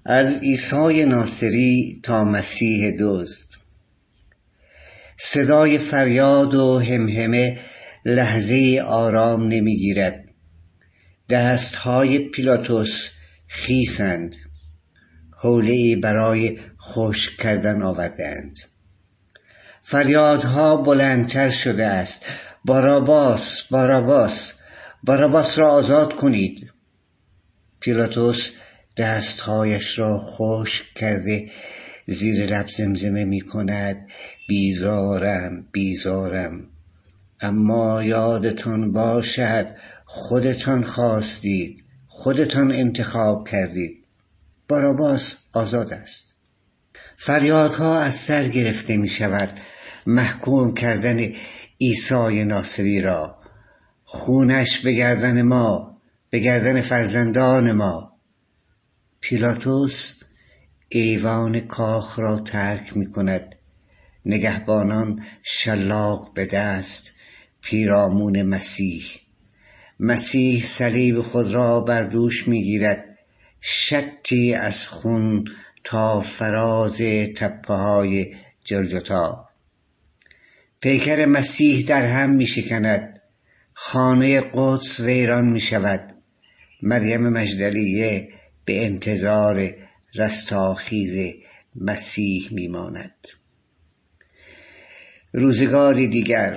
از عیسی ناصری تا مسیح دزد. صدای فریاد و همهمه لحظه آرام نمیگیرد. دستهای پیلاطس خیسند، حوله‌ای برای خشک کردن آوردند. فریادها بلندتر شده است: باراباس، باراباس، باراباس را آزاد کنید. پیلاطس دستهایش را خشک کرده زیر لب زمزمه می کند: بیزارم، بیزارم. اما یادتان باشد خودتان خواستید، خودتان انتخاب کردید. باراباس آزاد است. فریادها از سر گرفته می شود محکوم کردن عیسی ناصری را. خونش به گردن ما، به گردن فرزندان ما. پیلاطس ایوان کاخ را ترک می کند. نگهبانان شلاق به دست، پیرامون مسیح صلیب خود را بر دوش می گیرد. شطی از خون تا فراز تپه های جلجتا. پیکر مسیح در هم می شکند. خانه قدس ویران می شود. مریم مجدلیه به انتظار رستاخیز مسیح می ماند. روزگاری دیگر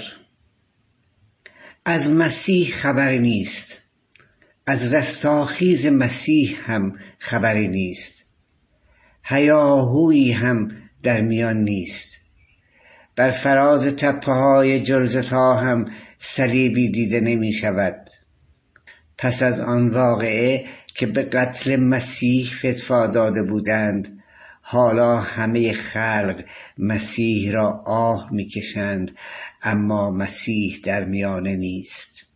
از مسیح خبری نیست، از رستاخیز مسیح هم خبری نیست. هیاهویی هم در میان نیست. بر فراز تپه های جلجتا هم صلیبی دیده نمی شود. پس از آن واقعه که به قتل مسیح فتوا داده بودند، حالا همه خلق مسیح را آه میکشند، اما مسیح در میانه نیست.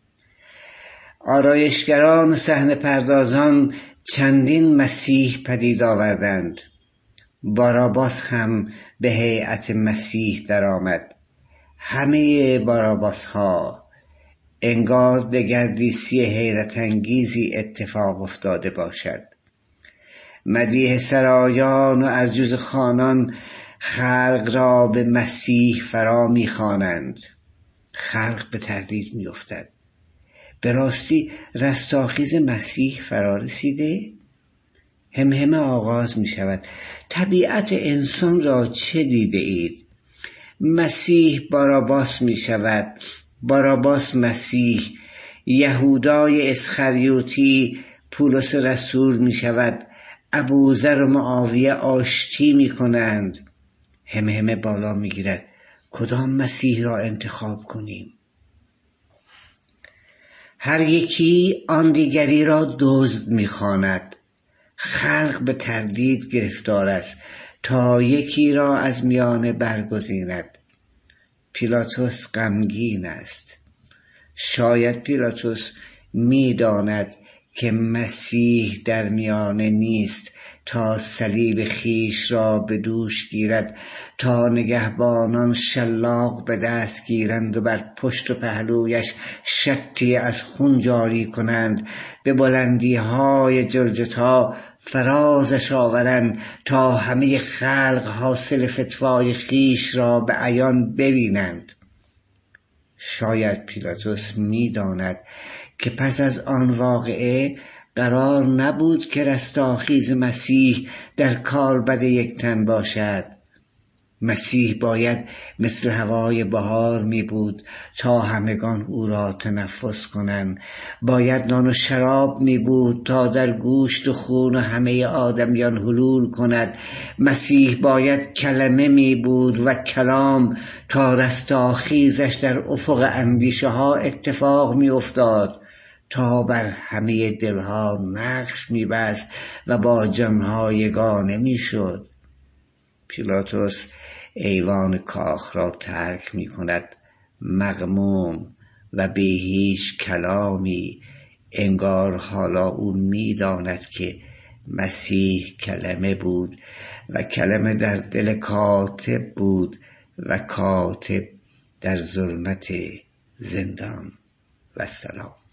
آرایشگران و صحنه پردازان چندین مسیح پدید آوردند. باراباس هم به هیئت مسیح درآمد. همه باراباس ها انگار دگردیسی حیرت انگیزی اتفاق افتاده باشد. مدیح سرایان و عرجوز خانان خلق را به مسیح فرا می‌خوانند. خلق به تردید می‌افتد. به راستی رستاخیز مسیح فرا رسیده؟ همهمه آغاز می‌شود: طبیعت انسان را چه دیده اید؟ مسیح باراباس می‌شود، باراباس مسیح. یهودای اسخریوطی پولس رسول می‌شود. ابوذر و معاویه آشتی می کنند. همهمه بالا می گیرد: کدام مسیح را انتخاب کنیم؟ هر یکی آن دیگری را دزد می خواند. خلق به تردید گرفتار است تا یکی را از میانه برگزیند. پیلاطس غمگین است. شاید پیلاطس می داند که مسیح در میانه نیست تا صلیب خیش را به دوش گیرد، تا نگهبانان شلاق به دست گیرند و بر پشت و پهلویش شطی از خون جاری کنند، به بلندی های جلجتا فرازش آورند تا همه خلق حاصل فتوای خیش را به عیان ببینند. شاید پیلاطس می داند که پس از آن واقعه قرار نبود که رستاخیز مسیح در کالبد یک تن باشد. مسیح باید مثل هوای بهار می بود تا همگان او را تنفس کنند. باید نان و شراب می بود تا در گوشت و خون همه آدمیان حلول کند. مسیح باید کلمه می بود و کلام تا رستاخیزش در افق اندیشه ها اتفاق می افتاد، تا بر همه دلها نقش می بست و با جانها یگانه می شد. پیلاطس ایوان کاخ را ترک می کند، مغموم و بی هیچ کلامی. انگار حالا او می داند که مسیح کلمه بود و کلمه در دل کاتب بود و کاتب در ظلمت زندان. و سلام.